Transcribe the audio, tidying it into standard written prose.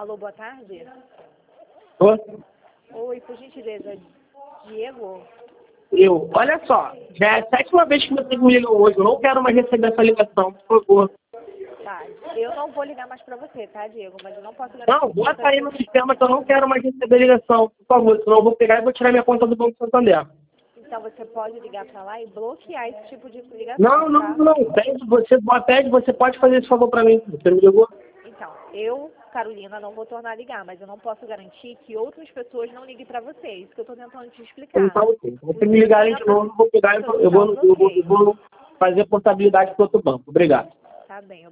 Alô, boa tarde. Oi? Oi, por gentileza, Diego? Olha só, já é a 7ª vez que você me ligou hoje. Eu não quero mais receber essa ligação, por favor. Tá, eu não vou ligar mais pra você, tá, Diego? Mas eu não posso garantir Não, que você bota aí no vai... sistema que eu não quero mais receber ligação, por favor. Senão eu vou pegar e vou tirar minha conta do Banco Santander. Então você pode ligar pra lá e bloquear esse tipo de ligação, Não, não, tá? não. Você pode fazer esse favor pra mim. Você me ligou? Então, eu, Carolina, não vou tornar a ligar, mas eu não posso garantir que outras pessoas não liguem pra você. É isso que eu tô tentando te explicar. Então, se você me ligarem de novo, eu vou pegar e eu vou fazer portabilidade para outro banco. Obrigado. Tá bem,